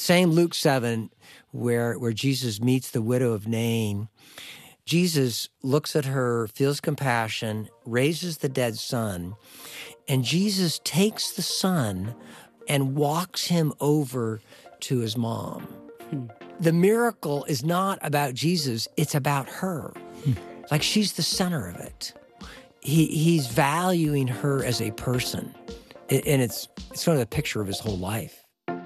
same Luke 7 where Jesus meets the widow of Nain. Jesus looks at her, feels compassion, raises the dead son, and Jesus takes the son and walks him over to his mom. The miracle is not about Jesus, it's about her. Like she's the center of it. He's valuing her as a person. And it's sort of the picture of his whole life.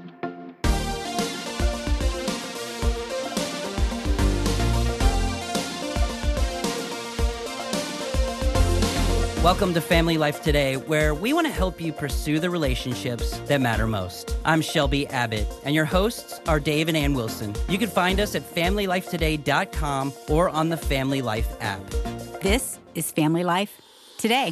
Welcome to Family Life Today, where we want to help you pursue the relationships that matter most. I'm Shelby Abbott, and your hosts are Dave and Ann Wilson. You can find us at FamilyLifeToday.com or on the Family Life app. This is Family Life Today.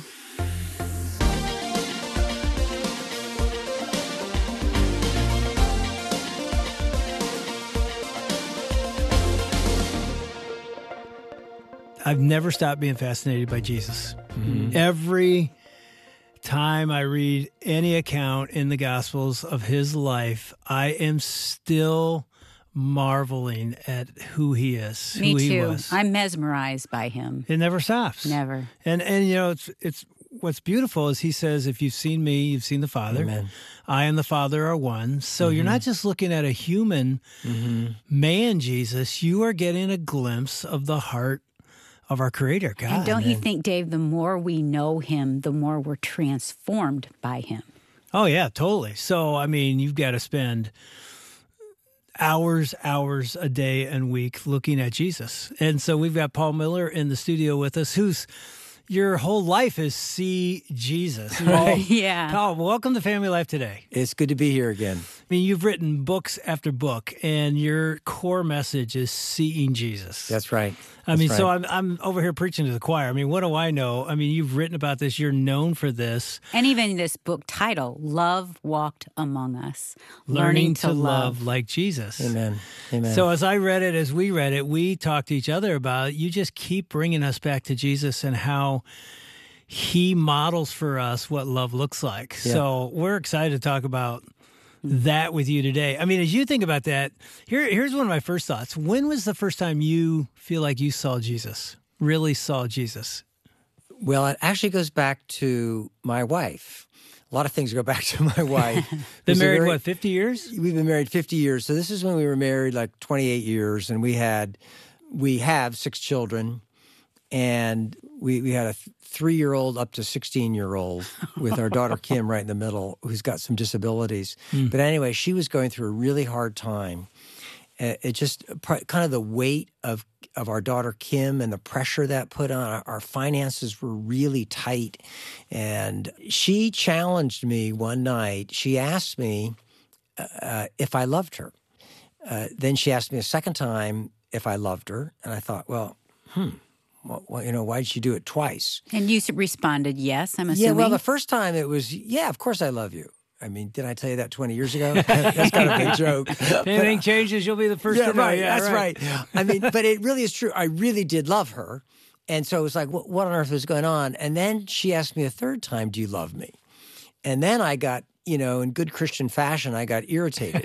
I've never stopped being fascinated by Jesus. Mm-hmm. Every time I read any account in the Gospels of his life, I am still marveling at who he is, Me who too. he was. I'm mesmerized by him. It never stops. Never. And you know, it's what's beautiful is he says, if you've seen me, you've seen the Father. Amen. I and the Father are one. So you're not just looking at a human man, Jesus. You are getting a glimpse of the heart of our Creator, God. And don't you think, Dave, the more we know him, the more we're transformed by him? Oh, yeah, totally. So, I mean, you've got to spend hours a day and week looking at Jesus. And so we've got Paul Miller in the studio with us, whose your whole life is see Jesus. Right? Yeah. Paul, welcome to Family Life Today. It's good to be here again. I mean, you've written books after book, and your core message is seeing Jesus. That's right. So I'm over here preaching to the choir. I mean, what do I know? I mean, you've written about this. You're known for this. And even this book title, Love Walked Among Us. Learning to love like Jesus. Amen. Amen. So as I read it, as we read it, we talked to each other about it. You just keep bringing us back to Jesus and how he models for us what love looks like. Yeah. So we're excited to talk about that with you today. I mean, as you think about that, here's one of my first thoughts. When was the first time you feel like you saw Jesus, really saw Jesus? Well, it actually goes back to my wife. A lot of things go back to my wife. Been married, 50 years? We've been married 50 years. So this is when we were married like 28 years, and we have 6 children, and we had a 3-year-old up to 16-year-old with our daughter Kim right in the middle, who's got some disabilities. But anyway, she was going through a really hard time. It just kind of the weight of our daughter Kim and the pressure that put on our finances were really tight. And she challenged me one night. She asked me if I loved her. Then she asked me a second time if I loved her. And I thought, well, Well, why did she do it twice? And you responded, yes, I'm assuming. Yeah, well, the first time it was, yeah, of course I love you. I mean, did I tell you that 20 years ago? That's kind of a big joke. If anything changes, you'll be the first to know. Right, yeah, that's right. I mean, but it really is true. I really did love her. And so it was like, what on earth was going on? And then she asked me a third time, do you love me? And then I got, in good Christian fashion, I got irritated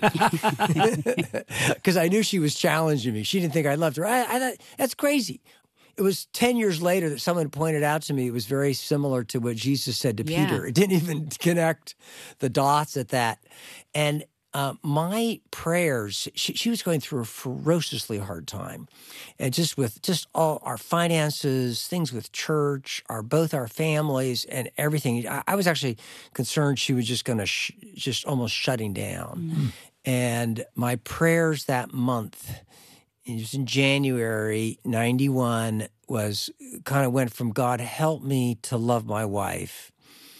because I knew she was challenging me. She didn't think I loved her. I thought, that's crazy. It was 10 years later that someone pointed out to me it was very similar to what Jesus said to Peter. It didn't even connect the dots at that. And my prayers, she was going through a ferociously hard time. And just with all our finances, things with church, both our families and everything. I was actually concerned she was just going to just almost shutting down. Mm-hmm. And my prayers that month, it was in January 91, went from God help me to love my wife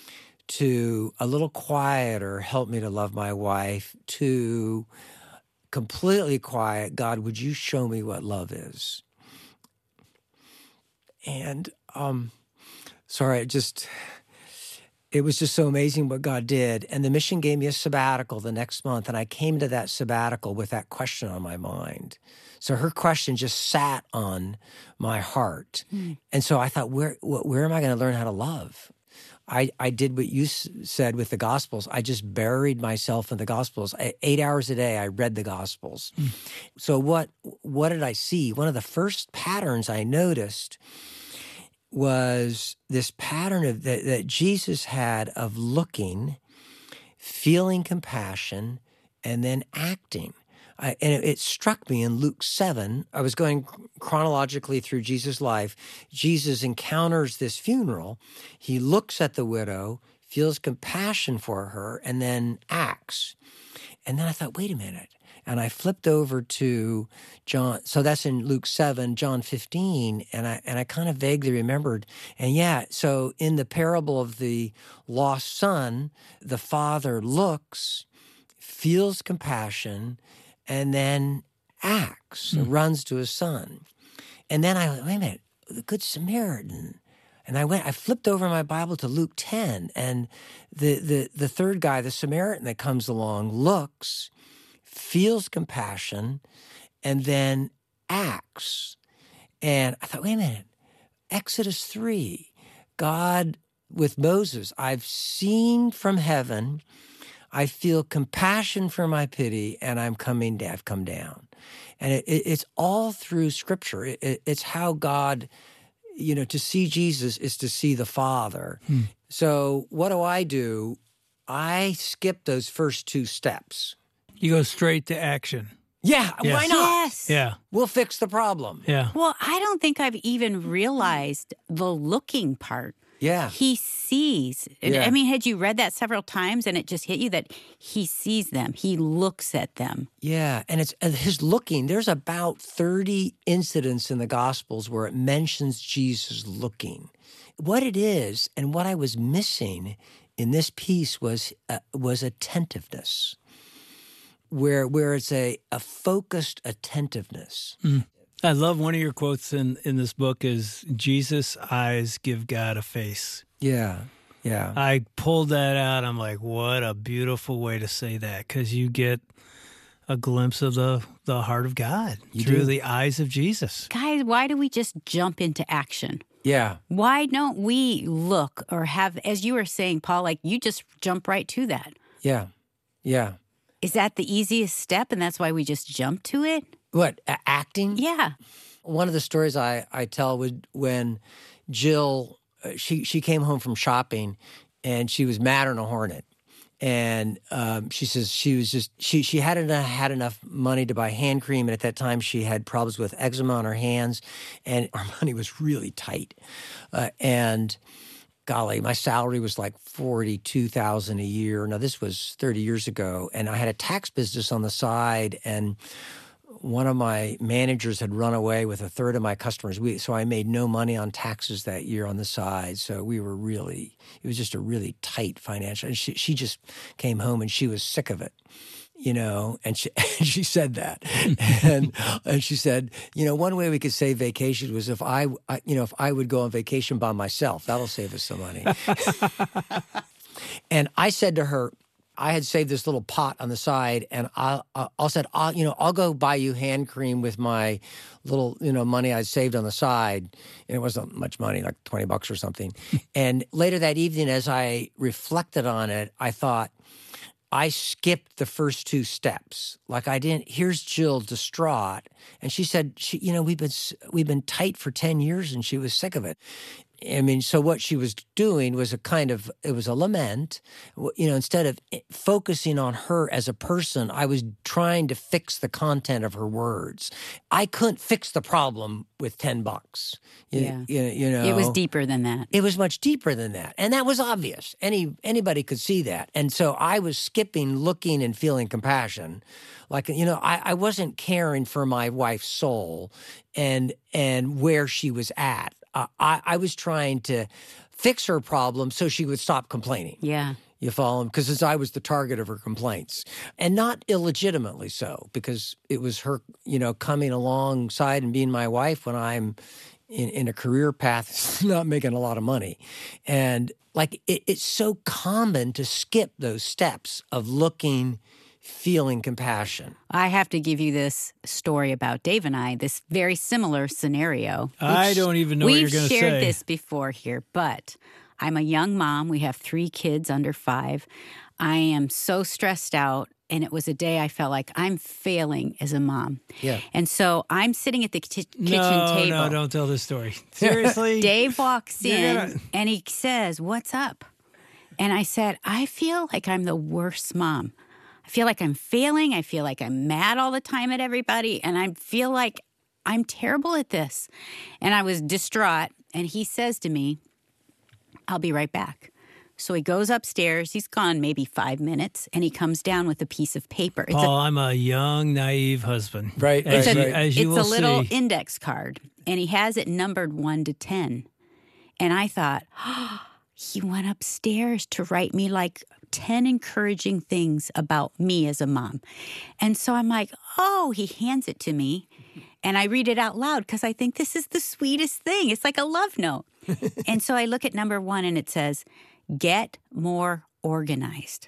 to a little quieter, help me to love my wife, to completely quiet, God, would you show me what love is? And it was just so amazing what God did. And the mission gave me a sabbatical the next month, and I came to that sabbatical with that question on my mind. So her question just sat on my heart. And so I thought, where am I going to learn how to love? I did what you said with the Gospels. I just buried myself in the Gospels. 8 hours a day, I read the Gospels. So what did I see? One of the first patterns I noticed was this pattern of that Jesus had of looking, feeling compassion, and then acting. And it struck me in Luke 7. I was going chronologically through Jesus' life. Jesus encounters this funeral. He looks at the widow, feels compassion for her, and then acts. And then I thought, wait a minute. And I flipped over to John. So that's in Luke 7, John 15. And I kind of vaguely remembered. And yeah, so in the parable of the lost son, the father looks, feels compassion, and then acts and runs to his son. And then I went, wait a minute, the Good Samaritan. And I flipped over my Bible to Luke 10, and the third guy, the Samaritan that comes along, looks, feels compassion, and then acts. And I thought, wait a minute, Exodus 3, God with Moses, I've seen from heaven, I feel compassion for my pity, and I've come down. And it's all through Scripture. It's how God, to see Jesus is to see the Father. So what do? I skip those first two steps. You go straight to action. Yeah, Yes. why not? Yes. Yeah. We'll fix the problem. Yeah. Well, I don't think I've even realized the looking part. Yeah. He sees. Yeah. I mean, had you read that several times and it just hit you that he sees them, he looks at them? Yeah, and it's his looking. There's about 30 incidents in the Gospels where it mentions Jesus looking. What it is, and what I was missing in this piece was attentiveness, where it's a focused attentiveness. I love one of your quotes in this book is, Jesus' eyes give God a face. Yeah, yeah. I pulled that out. I'm like, what a beautiful way to say that, because you get a glimpse of the heart of God through the eyes of Jesus. Guys, why do we just jump into action? Yeah. Why don't we look or have, as you were saying, Paul, like you just jump right to that? Yeah. Yeah. Is that the easiest step and that's why we just jump to it? What, acting? Yeah. One of the stories I tell was when Jill, she came home from shopping and she was mad on a hornet. And she says she hadn't had enough money to buy hand cream. And at that time she had problems with eczema on her hands and our money was really tight. And golly, my salary was like $42,000 a year. Now this was 30 years ago. And I had a tax business on the side, and one of my managers had run away with a third of my customers. So I made no money on taxes that year on the side. So it was just a really tight financial. And she just came home and she was sick of it, and she said that. and she said, one way we could save vacations was if I would go on vacation by myself. That'll save us some money. And I said to her, I had saved this little pot on the side, and I'll go buy you hand cream with my little, money I saved on the side. And it wasn't much money, like $20 or something. And later that evening, as I reflected on it, I thought, I skipped the first two steps. Like here's Jill distraught. And she said, we've been tight for 10 years and she was sick of it. I mean, so what she was doing was it was a lament. Instead of focusing on her as a person, I was trying to fix the content of her words. I couldn't fix the problem with $10. Yeah. It was deeper than that. It was much deeper than that. And that was obvious. Anybody could see that. And so I was skipping looking and feeling compassion. Like, I wasn't caring for my wife's soul and where she was at. I was trying to fix her problem so she would stop complaining. Yeah. You follow? Because I was the target of her complaints. And not illegitimately so, because it was her, coming alongside and being my wife when I'm in a career path, not making a lot of money. And like, it's so common to skip those steps of looking, feeling compassion. I have to give you this story about Dave and I, this very similar scenario. I don't even know what you're going to say. We've shared this before here, but I'm a young mom. We have 3 kids under 5. I am so stressed out. And it was a day I felt like I'm failing as a mom. Yeah. And so I'm sitting at the kitchen table. No, don't tell this story. Seriously? Dave walks in gonna- and he says, "What's up?" And I said, "I feel like I'm the worst mom. I feel like I'm failing. I feel like I'm mad all the time at everybody. And I feel like I'm terrible at this." And I was distraught. And he says to me, "I'll be right back." So he goes upstairs. He's gone maybe 5 minutes, and he comes down with a piece of paper. It's Paul, I'm a young, naive husband. Right, As right, you, right. as you it's will a little see. index card, and he has it numbered 1 to 10. And I thought, he went upstairs to write me like 10 encouraging things about me as a mom. And so I'm like, oh, he hands it to me. And I read it out loud because I think this is the sweetest thing. It's like a love note. And so I look at number 1 and it says, "Get more organized."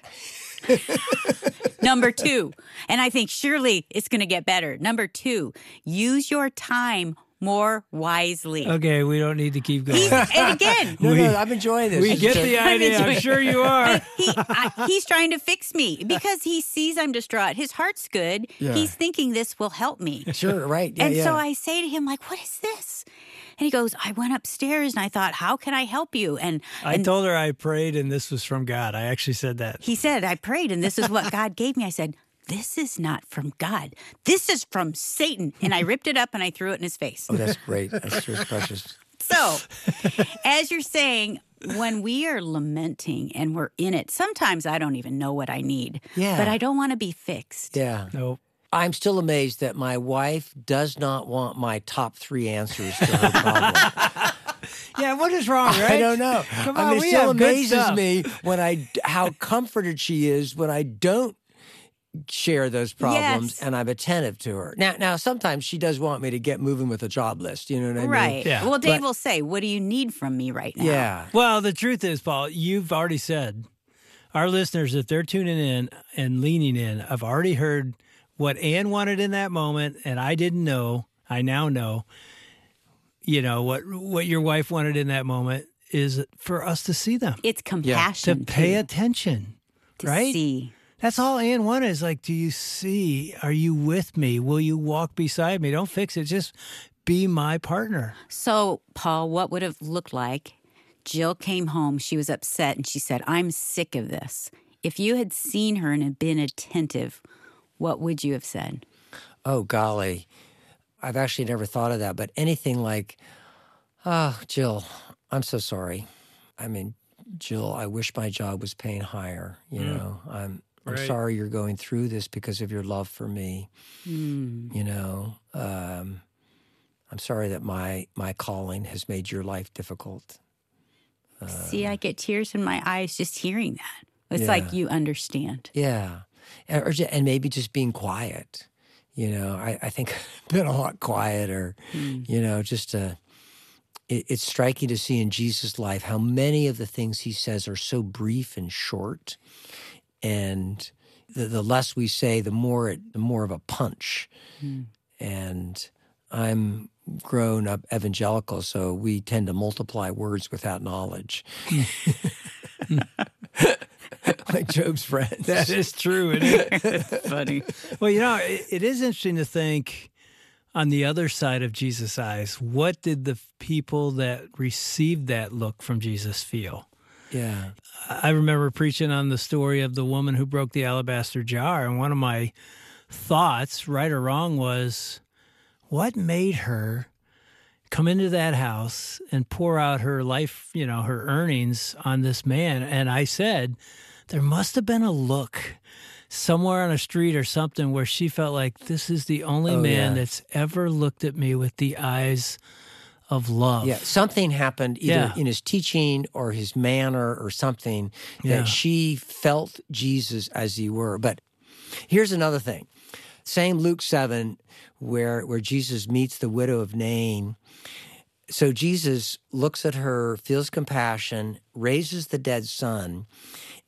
Number 2, and I think surely it's going to get better. Number 2, use your time more wisely. Okay, we don't need to keep going. And again, No, I'm enjoying this. We It's get just- the idea. I'm sure you are. he's trying to fix me because he sees I'm distraught. His heart's good. Yeah. He's thinking this will help me. Sure, right. Yeah, And yeah. so I say to him, like, "What is this?" And he goes, "I went upstairs and I thought, how can I help you?" And I told her I prayed and this was from God. I actually said that. he said, "I prayed and this is what God gave me." I said, "This is not from God. This is from Satan." And I ripped it up and I threw it in his face. Oh, that's great. That's just precious. So, as you're saying, when we are lamenting and we're in it, sometimes I don't even know what I need. Yeah. But I don't want to be fixed. Yeah. Nope. I'm still amazed that my wife does not want my top 3 answers to her problem. Yeah, what is wrong, right? I don't know. Come I on, mean, we it still have good amazes stuff. me when how comforted she is when I don't share those problems Yes. and I'm attentive to her. Now, sometimes she does want me to get moving with a job list. You know what I mean? Right. Yeah. Well, Dave But- will say, "What do you need from me right now?" Yeah. Well, the truth is, Paul, you've already said, our listeners, if they're tuning in and leaning in, I've already heard what Ann wanted in that moment, and I didn't know. I now know. You know, what your wife wanted in that moment is for us to see them, It's to compassion. pay too, attention, to right? see. That's all Ann wanted is like, do you see? Are you with me? Will you walk beside me? Don't fix it. Just be my partner. So, Paul, what would have looked like? Jill came home. She was upset and she said, "I'm sick of this." If you had seen her and had been attentive, what would you have said? Oh, golly. I've actually never thought of that, but anything like, "Oh, Jill, I'm so sorry. I mean, Jill, I wish my job was paying higher. You know, I'm Right. sorry you're going through this because of your love for me. You know, I'm sorry that my calling has made your life difficult." See, I get tears in my eyes just hearing that. It's Yeah. like you understand. Yeah. And maybe just being quiet. You know, I think I've been a lot quieter, you know, just it's striking to see in Jesus' life how many of the things he says are so brief and short. And the less we say, the more of a punch. And I'm grown up evangelical, so we tend to multiply words without knowledge. Like Job's friends. That is true. It is. Funny. Well, you know, it is interesting to think on the other side of Jesus' eyes, what did the people that received that look from Jesus feel? Yeah. I remember preaching on the story of the woman who broke the alabaster jar, and one of my thoughts, right or wrong, was what made her come into that house and pour out her life, you know, her earnings on this man? And I said, there must have been a look somewhere on a street or something where she felt like this is the only man yeah. that's ever looked at me with the eyes of love. Yeah, something happened either Yeah. in his teaching or his manner or something Yeah. that she felt Jesus as he were. But here's another thing. Same Luke 7 where Jesus meets the widow of Nain. So Jesus looks at her, feels compassion, raises the dead son,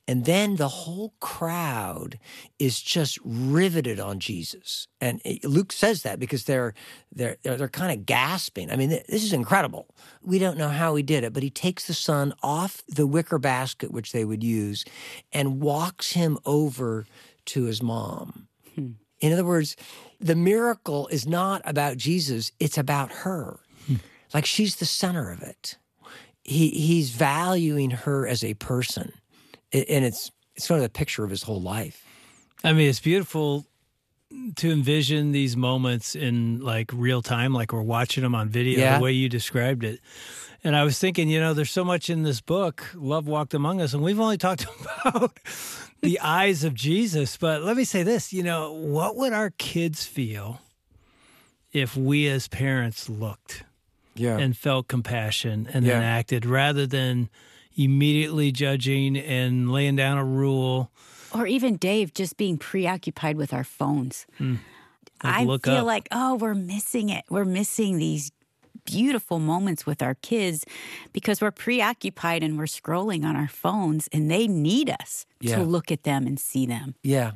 And then the whole crowd is just riveted on Jesus. And Luke says that because they're kind of gasping. I mean, this is incredible. We don't know how he did it, but he takes the son off the wicker basket, which they would use, and walks him over to his mom. In other words, the miracle is not about Jesus, it's about her. Like she's the center of it. He's valuing her as a person. And it's sort of the picture of his whole life. I mean, it's beautiful to envision these moments in like real time, like we're watching them on video, the way you described it. And I was thinking, there's so much in this book, Love Walked Among Us, and we've only talked about the eyes of Jesus. But let me say this, what would our kids feel if we as parents looked and felt compassion and then acted rather than immediately judging and laying down a rule? Or even Dave, just being preoccupied with our phones. I feel up. like, we're missing it. We're missing these beautiful moments with our kids because we're preoccupied and we're scrolling on our phones, and they need us to look at them and see them. Yeah.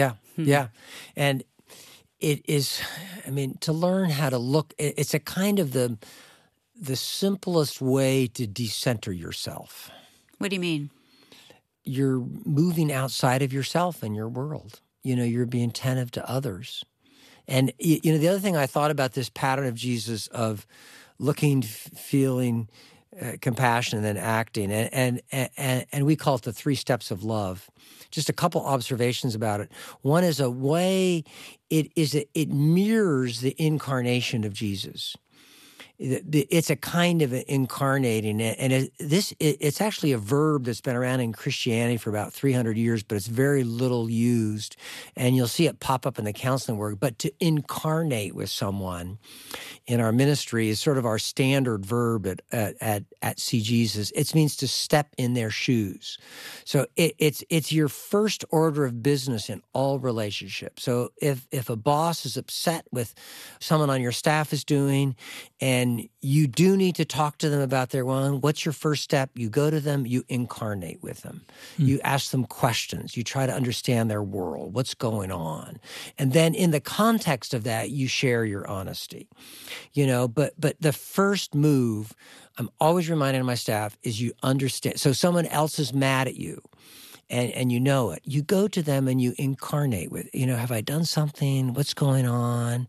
And it is, to learn how to look, it's a kind of the simplest way to decenter yourself. What do you mean? You're moving outside of yourself and your world. You're being attentive to others. And, the other thing I thought about this pattern of Jesus of looking, feeling compassion, and then acting, and we call it the 3 steps of love. Just a couple observations about it. One is a way it mirrors the incarnation of Jesus. It's a kind of incarnating, and it's actually a verb that's been around in Christianity for about 300 years, but it's very little used, and you'll see it pop up in the counseling work. But to incarnate with someone in our ministry is sort of our standard verb at See Jesus. It means to step in their shoes. So it's your first order of business in all relationships. So if a boss is upset with someone on your staff is doing, and you do need to talk to them about their one, what's your first step? You go to them, you incarnate with them. You ask them questions. You try to understand their world, what's going on. And then in the context of that, you share your honesty. But the first move, I'm always reminding my staff, is you understand. So someone else is mad at you. And you know it. You go to them and you incarnate with, have I done something? What's going on?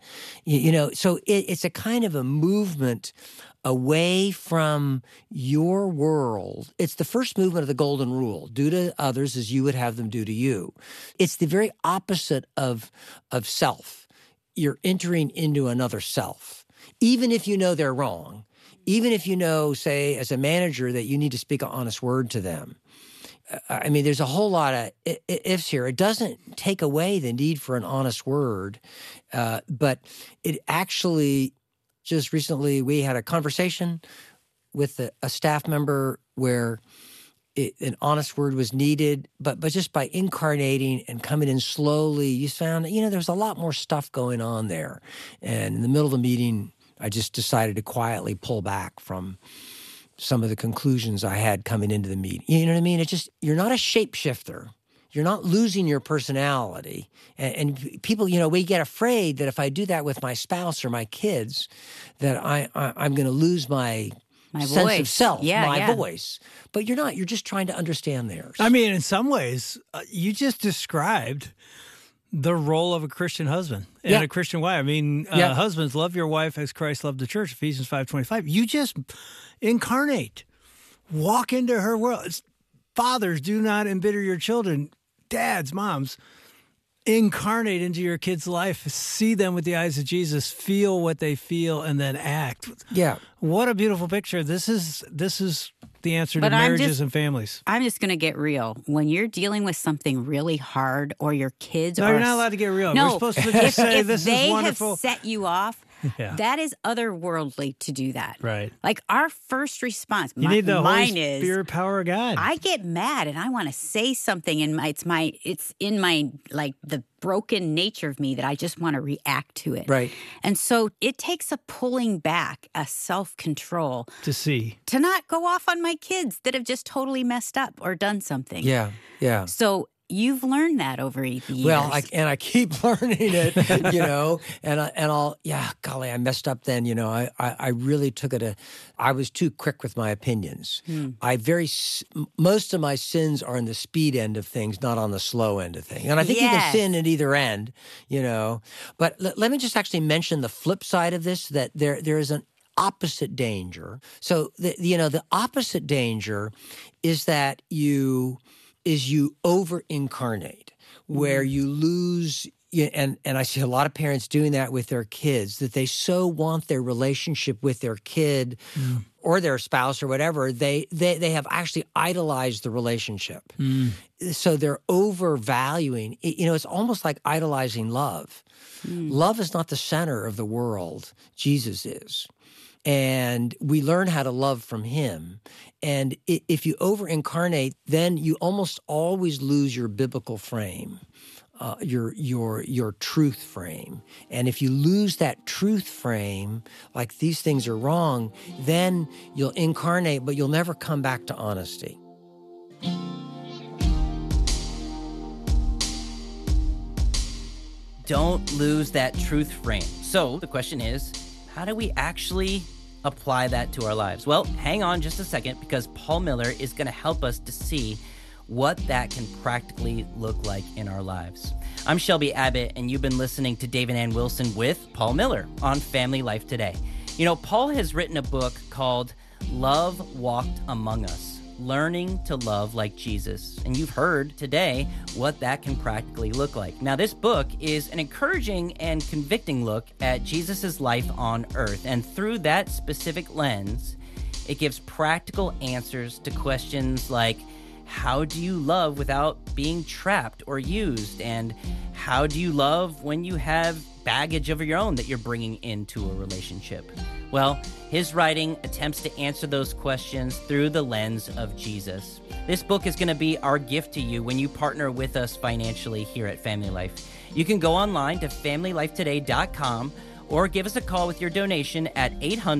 So it's a kind of a movement away from your world. It's the first movement of the golden rule. Do to others as you would have them do to you. It's the very opposite of self. You're entering into another self. Even if you know they're wrong, even if you know, say, as a manager, that you need to speak an honest word to them. There's a whole lot of ifs here. It doesn't take away the need for an honest word, but it actually, just recently, we had a conversation with a staff member where an honest word was needed, but just by incarnating and coming in slowly, you found, there's a lot more stuff going on there. And in the middle of the meeting, I just decided to quietly pull back from some of the conclusions I had coming into the meeting. You know what I mean? It's just, you're not a shapeshifter. You're not losing your personality. And people, we get afraid that if I do that with my spouse or my kids, that I'm going to lose my sense voice. Of self, my voice. But you're not. You're just trying to understand theirs. In some ways, you just described the role of a Christian husband and a Christian wife. Husbands, love your wife as Christ loved the church, Ephesians 5:25. You just incarnate. Walk into her world. Fathers, do not embitter your children. Dads, moms, incarnate into your kids' life. See them with the eyes of Jesus. Feel what they feel and then act. Yeah. What a beautiful picture. This is the answer to marriages and families. I'm just going to get real. When you're dealing with something really hard or your kids No, you're not allowed to get real. No, we're supposed to just say if this they is wonderful. have set you off, Yeah. That is otherworldly to do that. Right. Like our first response, You need the mine Holy is, Spirit power of God. I get mad and I want to say something, and it's in my like the broken nature of me that I just want to react to it. Right. And so it takes a pulling back, a self-control to see. to not go off on my kids that have just totally messed up or done something. Yeah. Yeah. So you've learned that over the years. Well, I keep learning it, and I'll, golly, I messed up then, I really took it I was too quick with my opinions. Most of my sins are in the speed end of things, not on the slow end of things. And I think you can sin at either end, But let me just actually mention the flip side of this, that there is an opposite danger. So, the opposite danger is that you over-incarnate, where you lose, and I see a lot of parents doing that with their kids, that they so want their relationship with their kid or their spouse or whatever, they have actually idolized the relationship. So they're overvaluing, it's almost like idolizing love. Love is not the center of the world. Jesus is. And we learn how to love from him. And if you over-incarnate, then you almost always lose your biblical frame, your truth frame. And if you lose that truth frame, like these things are wrong, then you'll incarnate, but you'll never come back to honesty. Don't lose that truth frame. So the question is, how do we actually apply that to our lives? Well, hang on just a second, because Paul Miller is going to help us to see what that can practically look like in our lives. I'm Shelby Abbott, and you've been listening to Dave and Ann Wilson with Paul Miller on Family Life Today. Paul has written a book called Love Walked Among Us, Learning to Love Like Jesus. And you've heard today what that can practically look like. Now, this book is an encouraging and convicting look at Jesus' life on earth. And through that specific lens, it gives practical answers to questions like, how do you love without being trapped or used? And how do you love when you have baggage of your own that you're bringing into a relationship? Well, his writing attempts to answer those questions through the lens of Jesus. This book is going to be our gift to you when you partner with us financially here at Family Life. You can go online to FamilyLifeToday.com or give us a call with your donation at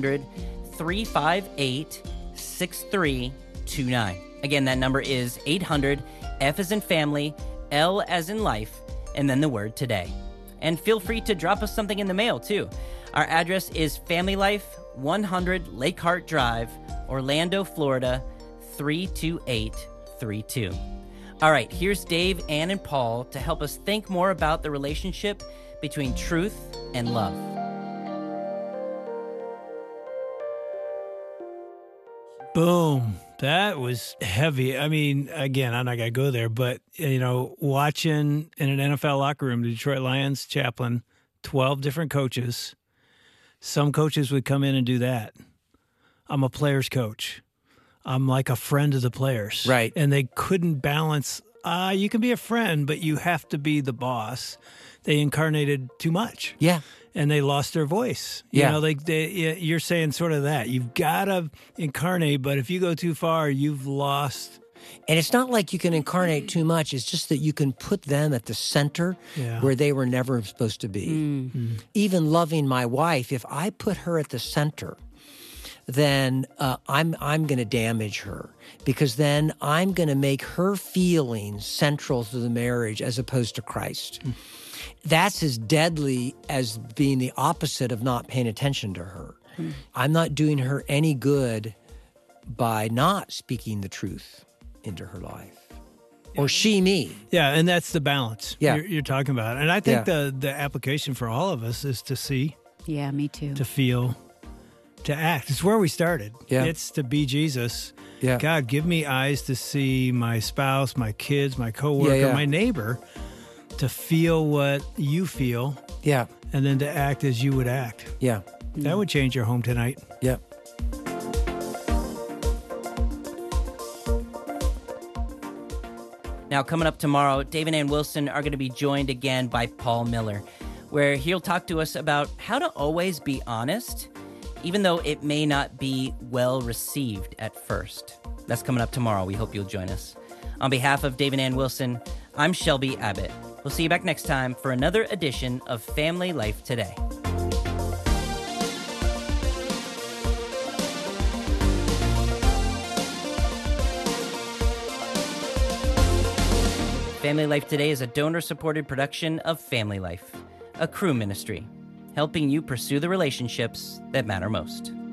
800-358-6329. Again, that number is 800, F as in family, L as in life, and then the word today. And feel free to drop us something in the mail, too. Our address is Family Life, 100 Lake Hart Drive, Orlando, Florida, 32832. All right, here's Dave, Ann, and Paul to help us think more about the relationship between truth and love. Boom. That was heavy. I mean, again, I'm not going to go there, but, watching in an NFL locker room, the Detroit Lions chaplain, 12 different coaches. Some coaches would come in and do that. I'm a player's coach. I'm like a friend of the players. Right. And they couldn't balance, you can be a friend, but you have to be the boss. They incarnated too much. Yeah. And they lost their voice. You're saying sort of that. You've got to incarnate, but if you go too far, you've lost. And it's not like you can incarnate too much. It's just that you can put them at the center where they were never supposed to be. Mm-hmm. Even loving my wife, if I put her at the center, then I'm going to damage her, because then I'm going to make her feelings central to the marriage as opposed to Christ. Mm. That's as deadly as being the opposite of not paying attention to her. Mm. I'm not doing her any good by not speaking the truth into her life. Or she me. Yeah, and that's the balance you're talking about. And I think the application for all of us is to see. Yeah, me too. To feel, to act. It's where we started. Yeah. It's to be Jesus. Yeah. God, give me eyes to see my spouse, my kids, my coworker, my neighbor, to feel what you feel. Yeah. And then to act as you would act. Yeah. That would change your home tonight. Yeah. Now, coming up tomorrow, Dave and Ann Wilson are going to be joined again by Paul Miller. where he'll talk to us about how to always be honest, even though it may not be well received at first. That's coming up tomorrow. We hope you'll join us. On behalf of Dave and Ann Wilson, I'm Shelby Abbott. We'll see you back next time for another edition of Family Life Today. Family Life Today is a donor-supported production of Family Life, a Cru ministry, helping you pursue the relationships that matter most.